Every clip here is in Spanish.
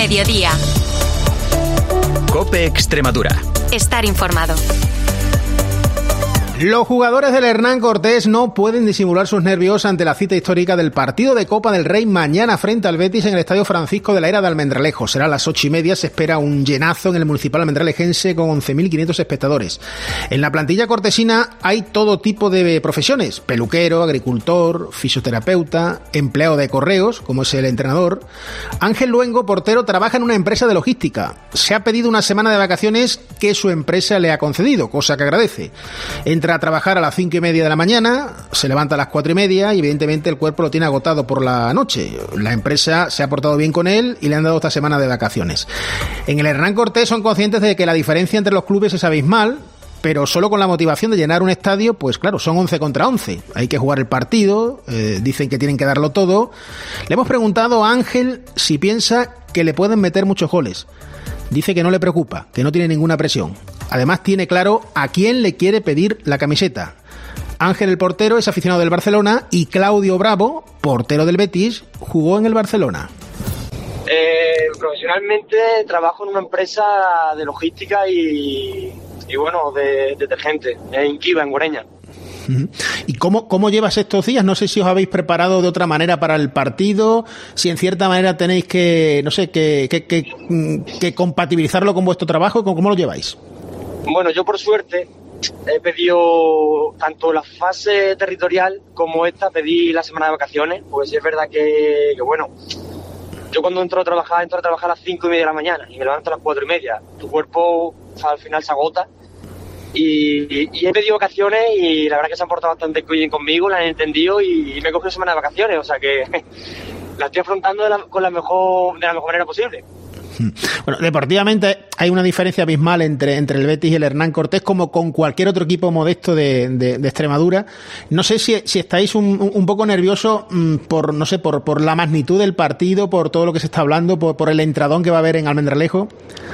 mediodía. COPE Extremadura. Estar informado. Los jugadores del Hernán Cortés no pueden disimular sus nervios ante la cita histórica del partido de Copa del Rey mañana frente al Betis en el Estadio Francisco de la Era de Almendralejo. Será a las 8:30, se espera un llenazo en el Municipal Almendralejense con 11.500 espectadores. En la plantilla cortesina hay todo tipo de profesiones: peluquero, agricultor, fisioterapeuta, empleado de correos, como es el entrenador. Ángel Luengo, portero, trabaja en una empresa de logística. Se ha pedido una semana de vacaciones que su empresa le ha concedido, cosa que agradece. Entra a trabajar a las 5:30 de la mañana, se levanta a las 4:30 y evidentemente el cuerpo lo tiene agotado por la noche. La empresa se ha portado bien con él y le han dado esta semana de vacaciones. En el Hernán Cortés son conscientes de que la diferencia entre los clubes es abismal, pero solo con la motivación de llenar un estadio, pues claro, son 11 contra 11. Hay que jugar el partido, dicen que tienen que darlo todo. Le hemos preguntado a Ángel si piensa que le pueden meter muchos goles. Dice que no le preocupa, que no tiene ninguna presión. Además tiene claro a quién le quiere pedir la camiseta. Ángel, el portero, es aficionado del Barcelona y Claudio Bravo, portero del Betis, jugó en el Barcelona. Profesionalmente trabajo en una empresa de logística y bueno, de detergente, en Kiva, en Goreña. ¿Y cómo llevas estos días? No sé si os habéis preparado de otra manera para el partido, si en cierta manera tenéis que, no sé, que compatibilizarlo con vuestro trabajo. ¿Cómo lo lleváis? Bueno, yo por suerte he pedido tanto la fase territorial como esta, pedí la semana de vacaciones, pues es verdad que bueno, yo cuando entro a trabajar a las 5:30 de la mañana y me levanto a las 4:30, tu cuerpo al final se agota. Y he pedido vacaciones y la verdad que se han portado bastante bien conmigo, la han entendido y me he cogido semana de vacaciones, o sea que la estoy afrontando de la mejor manera posible. Bueno, deportivamente hay una diferencia abismal entre el Betis y el Hernán Cortés, como con cualquier otro equipo modesto de Extremadura. No sé si estáis un poco nerviosos por la magnitud del partido, por todo lo que se está hablando, por el entradón que va a haber en Almendralejo.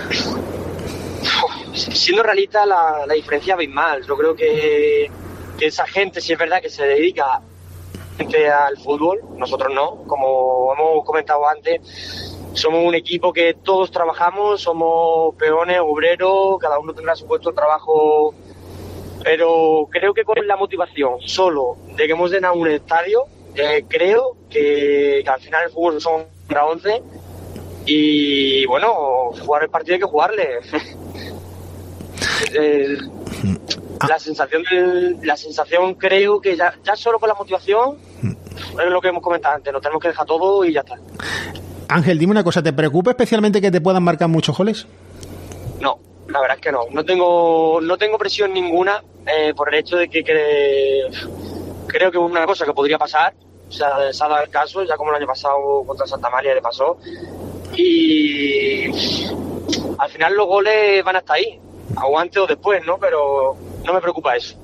Siendo realista, la diferencia es abismal. Yo creo que esa gente, si es verdad que se dedica al fútbol, nosotros no, como hemos comentado antes, somos un equipo que todos trabajamos, somos peones, obreros, cada uno tendrá su puesto de trabajo, pero creo que con la motivación solo de que hemos llenado un estadio, creo que al final el fútbol son contra 11 y bueno, jugar el partido hay que jugarle. La sensación creo que ya solo con la motivación es lo que hemos comentado antes, nos tenemos que dejar todo y ya está. Ángel, dime una cosa, ¿te preocupa especialmente que te puedan marcar muchos goles? No, la verdad es que no tengo presión ninguna por el hecho de que creo que es una cosa que podría pasar, o sea, se ha dado el caso, ya como el año pasado contra Santa María le pasó, y al final los goles van hasta ahí, o antes o después, ¿no? Pero no me preocupa eso.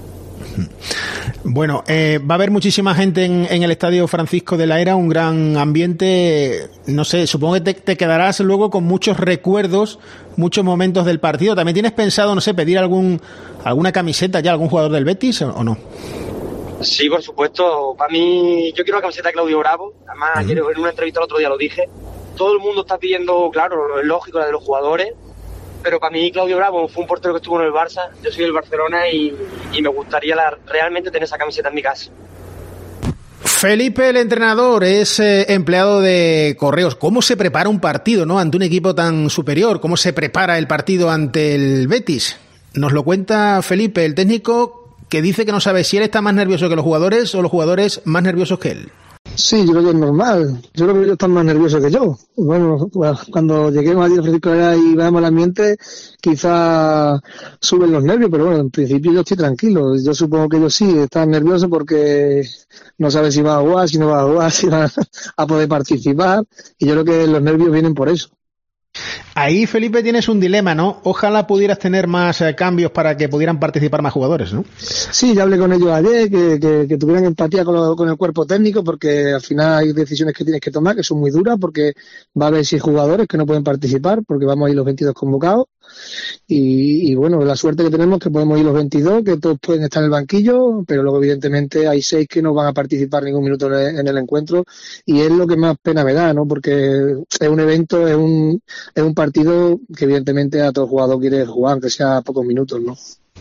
Bueno, va a haber muchísima gente en el Estadio Francisco de la Era, un gran ambiente. No sé, supongo que te quedarás luego con muchos recuerdos, muchos momentos del partido. ¿También tienes pensado, no sé, pedir alguna camiseta ya a algún jugador del Betis o no? Sí, por supuesto. Para mí, yo quiero la camiseta de Claudio Bravo. Además, en una entrevista el otro día lo dije. Todo el mundo está pidiendo, claro, es lógico, la de los jugadores. Pero para mí Claudio Bravo fue un portero que estuvo en el Barça, yo soy del Barcelona y me gustaría realmente tener esa camiseta en mi casa. Felipe, el entrenador, es empleado de correos. ¿Cómo se prepara un partido, no, ante un equipo tan superior? ¿Cómo se prepara el partido ante el Betis? Nos lo cuenta Felipe, el técnico, que dice que no sabe si él está más nervioso que los jugadores o los jugadores más nerviosos que él. Sí, yo creo que es normal. Yo creo que ellos están más nerviosos que yo. Bueno, cuando lleguemos allí a Francisco y veamos el ambiente, quizá suben los nervios, pero bueno, en principio yo estoy tranquilo. Yo supongo que ellos sí están nerviosos porque no saben si va a jugar, si no va a jugar, si va a poder participar, y yo creo que los nervios vienen por eso. Ahí, Felipe, tienes un dilema, ¿no? Ojalá pudieras tener más cambios para que pudieran participar más jugadores, ¿no? Sí, ya hablé con ellos ayer, que tuvieran empatía con el cuerpo técnico, porque al final hay decisiones que tienes que tomar que son muy duras, porque va a haber 6 jugadores que no pueden participar, porque vamos a ir los 22 convocados, y bueno, la suerte que tenemos que podemos ir los 22, que todos pueden estar en el banquillo, pero luego evidentemente hay 6 que no van a participar ningún minuto en el encuentro, y es lo que más pena me da, ¿no? Porque es un evento, es un partido que evidentemente a todo jugador quiere jugar, aunque sea pocos minutos, ¿no?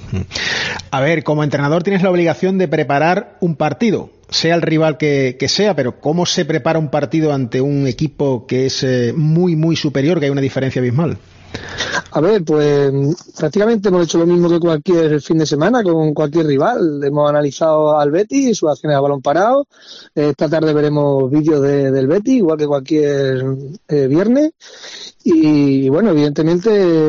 A ver, como entrenador tienes la obligación de preparar un partido, sea el rival que sea, pero ¿cómo se prepara un partido ante un equipo que es muy, muy superior, que hay una diferencia abismal? A ver, pues prácticamente hemos hecho lo mismo que cualquier fin de semana con cualquier rival. Hemos analizado al Betis y sus acciones a balón parado. Esta tarde veremos vídeos del Betis, igual que cualquier viernes. Y bueno, evidentemente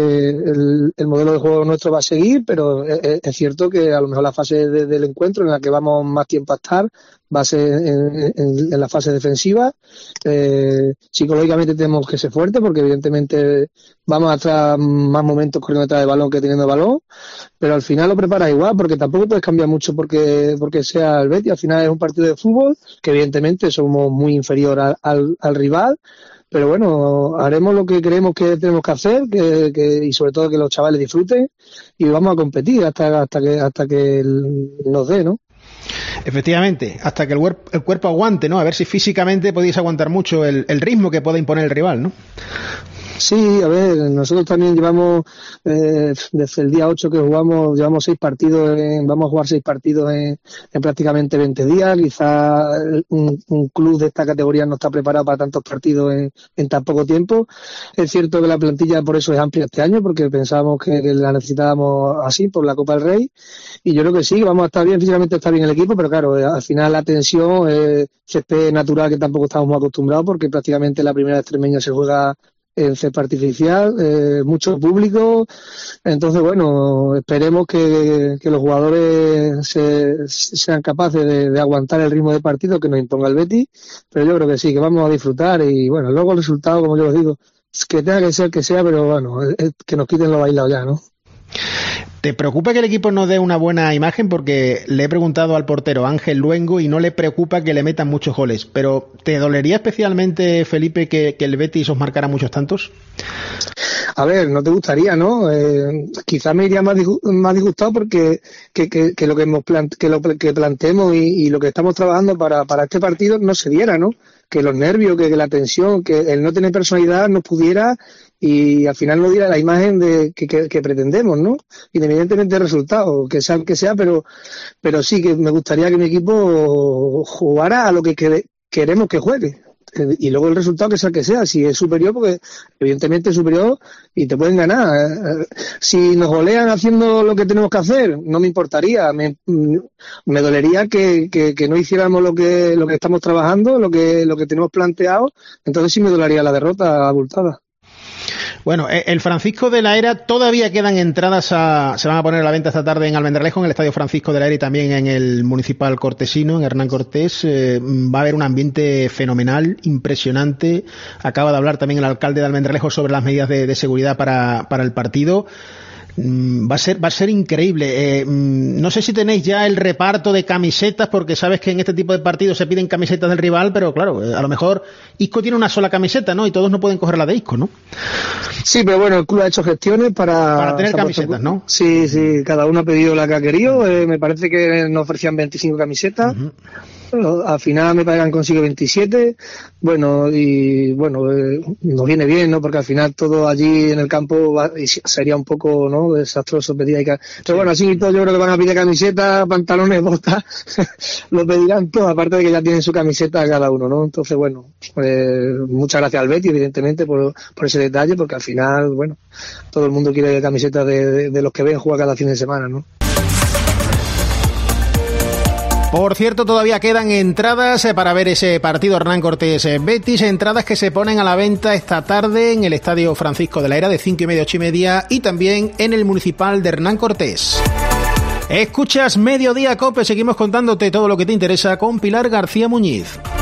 el modelo de juego nuestro va a seguir, pero es cierto que a lo mejor la fase del encuentro en la que vamos más tiempo a estar va a ser en la fase defensiva. Psicológicamente tenemos que ser fuertes porque evidentemente vamos a estar más momentos corriendo detrás del balón que teniendo balón, pero al final lo preparas igual porque tampoco puedes cambiar mucho porque sea el Betis. Al final es un partido de fútbol que evidentemente somos muy inferior al rival, pero bueno, haremos lo que creemos que tenemos que hacer y sobre todo que los chavales disfruten y vamos a competir hasta que nos dé, ¿no? Efectivamente, hasta que el cuerpo aguante, ¿no? A ver si físicamente podéis aguantar mucho el ritmo que pueda imponer el rival, ¿no? Sí, a ver, nosotros también llevamos, desde el día 8 que jugamos, llevamos 6 partidos, vamos a jugar 6 partidos en prácticamente 20 días. Quizá un club de esta categoría no está preparado para tantos partidos en tan poco tiempo. Es cierto que la plantilla por eso es amplia este año, porque pensábamos que la necesitábamos así por la Copa del Rey. Y yo creo que sí, vamos a estar bien, físicamente está bien el equipo, pero claro, al final la tensión, césped natural que tampoco estamos muy acostumbrados, porque prácticamente la primera extremeña se juega en césped artificial, mucho público. Entonces bueno, esperemos que los jugadores sean capaces de aguantar el ritmo de partido que nos imponga el Betis, pero yo creo que sí, que vamos a disfrutar y bueno, luego el resultado, como yo os digo, es que tenga que ser que sea, pero bueno, es que nos quiten lo bailado ya, ¿no? ¿Te preocupa que el equipo no dé una buena imagen? Porque le he preguntado al portero Ángel Luengo y no le preocupa que le metan muchos goles. Pero ¿te dolería especialmente, Felipe, que el Betis os marcara muchos tantos? A ver, no te gustaría, ¿no? Quizás me iría más disgustado porque que lo que planteemos y lo que estamos trabajando para este partido no se diera, ¿no? Que los nervios, que la tensión, que el no tener personalidad nos pudiera y al final no diera la imagen que pretendemos, ¿no? Independientemente del resultado, que sea el que sea, pero sí que me gustaría que mi equipo jugara a lo que queremos que juegue. Y luego el resultado que sea el que sea, si es superior, porque evidentemente es superior y te pueden ganar. Si nos golean haciendo lo que tenemos que hacer, no me importaría. Me dolería que no hiciéramos lo que estamos trabajando, lo que tenemos planteado, entonces sí me dolería la derrota abultada. Bueno, el Francisco de la Era, todavía quedan entradas, se van a poner a la venta esta tarde en Almendralejo, en el Estadio Francisco de la Era y también en el Municipal Cortesino, en Hernán Cortés. Va a haber un ambiente fenomenal, impresionante. Acaba de hablar también el alcalde de Almendralejo sobre las medidas de seguridad para el partido. Va a ser increíble. No sé si tenéis ya el reparto de camisetas, porque sabes que en este tipo de partidos se piden camisetas del rival, pero claro, a lo mejor Isco tiene una sola camiseta, ¿no? Y todos no pueden coger la de Isco, ¿no? Sí, pero bueno, el club ha hecho gestiones para tener camisetas, ¿no? Sí, cada uno ha pedido la que ha querido. Me parece que nos ofrecían 25 camisetas. Uh-huh. Al final me pagan consigo 27, nos viene bien, ¿no? Porque al final todo allí en el campo sería un poco, ¿no? Desastroso pedir. Pero bueno, así y todo yo creo que van a pedir camisetas, pantalones, botas, lo pedirán todo, aparte de que ya tienen su camiseta cada uno, ¿no? Entonces bueno, muchas gracias al Betis, evidentemente, por ese detalle, porque al final, bueno, todo el mundo quiere camisetas de los que ven jugar cada fin de semana, ¿no? Por cierto, todavía quedan entradas para ver ese partido Hernán Cortés Betis, entradas que se ponen a la venta esta tarde en el Estadio Francisco de la Era de 5:30 a 8:30 y también en el Municipal de Hernán Cortés. Escuchas Mediodía Cope, seguimos contándote todo lo que te interesa con Pilar García Muñiz.